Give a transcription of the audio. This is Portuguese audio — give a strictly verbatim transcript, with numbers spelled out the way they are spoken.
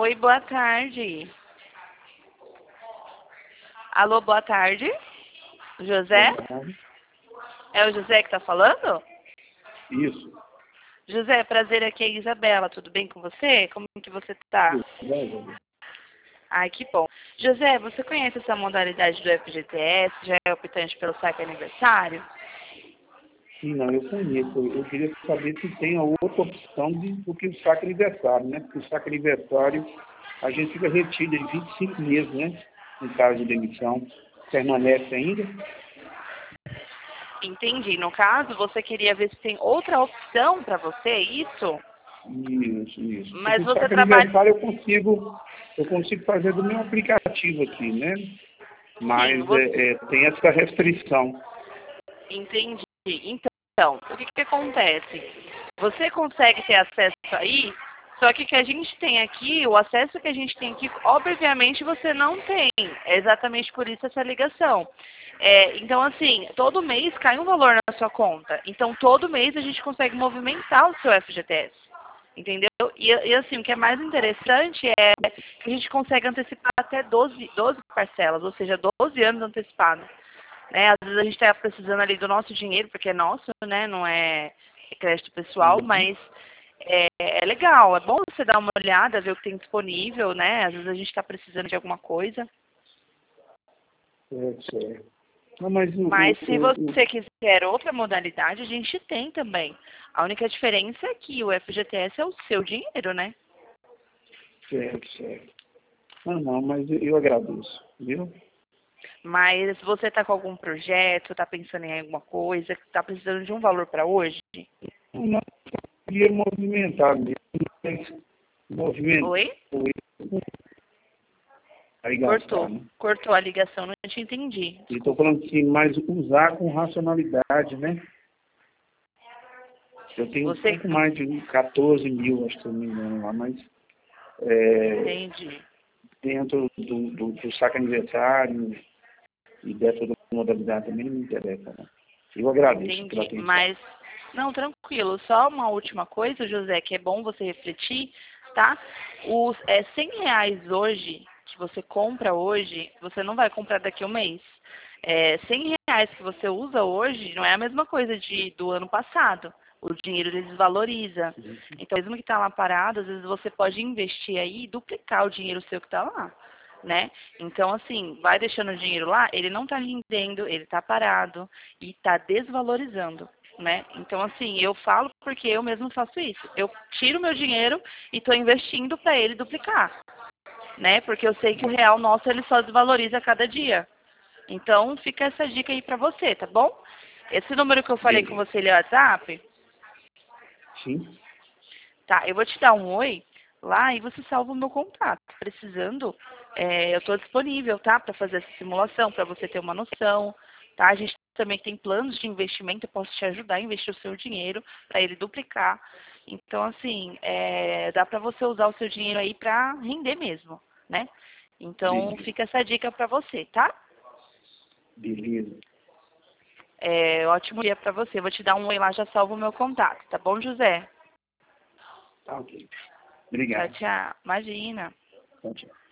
Oi, boa tarde. Alô, boa tarde. José? Verdade. É o José que tá falando? Isso. José, prazer, aqui é a Isabela. Tudo bem com você? Como que você tá? Tudo bem? Ai, que bom. José, você conhece essa modalidade do F G T S? Já é optante pelo saque aniversário? Sim, não, eu conheço. Eu eu queria saber se tem a outra opção de, do que o saque aniversário, né? Porque o saque aniversário, a gente fica retido em vinte e cinco meses, né? No caso de demissão. Permanece ainda? Entendi. No caso, você queria ver se tem outra opção para você, é isso? Isso, isso. Porque Mas o você saque trabalha... aniversário eu consigo, eu consigo fazer do meu aplicativo aqui, né? Sim, Mas você... é, é, tem essa restrição. Entendi. Então, o que que acontece? Você consegue ter acesso aí, só que o que a gente tem aqui, o acesso que a gente tem aqui, obviamente você não tem. É exatamente por isso essa ligação. É, então, assim, todo mês cai um valor na sua conta. Então, todo mês a gente consegue movimentar o seu F G T S. Entendeu? E, e assim, o que é mais interessante é que a gente consegue antecipar até doze, doze parcelas, ou seja, doze anos antecipado. Né? Às vezes a gente está precisando ali do nosso dinheiro, porque é nosso, né? Não é crédito pessoal, Uhum. mas é, é legal, é bom você dar uma olhada, ver o que tem disponível, né? Às vezes a gente está precisando de alguma coisa. É, certo. Não, mas o, Mas o, se o, o- você quiser outra modalidade, a gente tem também. A única diferença é que o F G T S é o seu dinheiro, né? certo, certo. Não, não, mas eu eu agradeço, viu? Mas se você está com algum projeto, está pensando em alguma coisa, está precisando de um valor para hoje? Não, queria movimentar mesmo, mas movimentar Oi? e gastar, Cortou. né? Cortou a ligação, não te entendi. E estou Desculpa. falando assim, mas usar com racionalidade, né? Eu tenho um Você pouco mais de quatorze mil, acho que eu não me engano lá, mas é, entende? dentro do, do, do saque aniversário e dessa outra modalidade também não me interessa, né? Eu agradeço pela Entendi. atenção. Mas, não, tranquilo. Só uma última coisa, José, que é bom você refletir, tá? Os é, cem reais hoje, que você compra hoje, você não vai comprar daqui a um mês. É, cem reais que você usa hoje não é a mesma coisa de, do ano passado. O dinheiro ele desvaloriza. Então, mesmo que está lá parado, às vezes você pode investir aí e duplicar o dinheiro seu que está lá. Né? Então, assim, vai deixando o dinheiro lá, ele não está rendendo, ele está parado e está desvalorizando, né? Então, assim, eu falo porque eu mesmo faço isso. Eu tiro meu dinheiro e estou investindo para ele duplicar, né? Porque eu sei que o real nosso ele só desvaloriza a cada dia. Então, fica essa dica aí para você, tá bom? Esse número que eu falei com Beleza. você, ele é o WhatsApp, Sim? tá? Eu vou te dar um oi lá e você salva o meu contato. Precisando, é, eu estou disponível, tá? Para fazer essa simulação, para você ter uma noção, tá? A gente também tem planos de investimento, eu posso te ajudar a investir o seu dinheiro para ele duplicar. Então, assim, é, dá para você usar o seu dinheiro aí para render mesmo, né? Então, Beleza. fica essa dica para você, tá? Beleza. É, ótimo dia para você. Vou te dar um oi lá, já salvo o meu contato, tá bom, José? Tá ok. Tchau, Obrigado. tchau. Imagina. Tchau, tchau.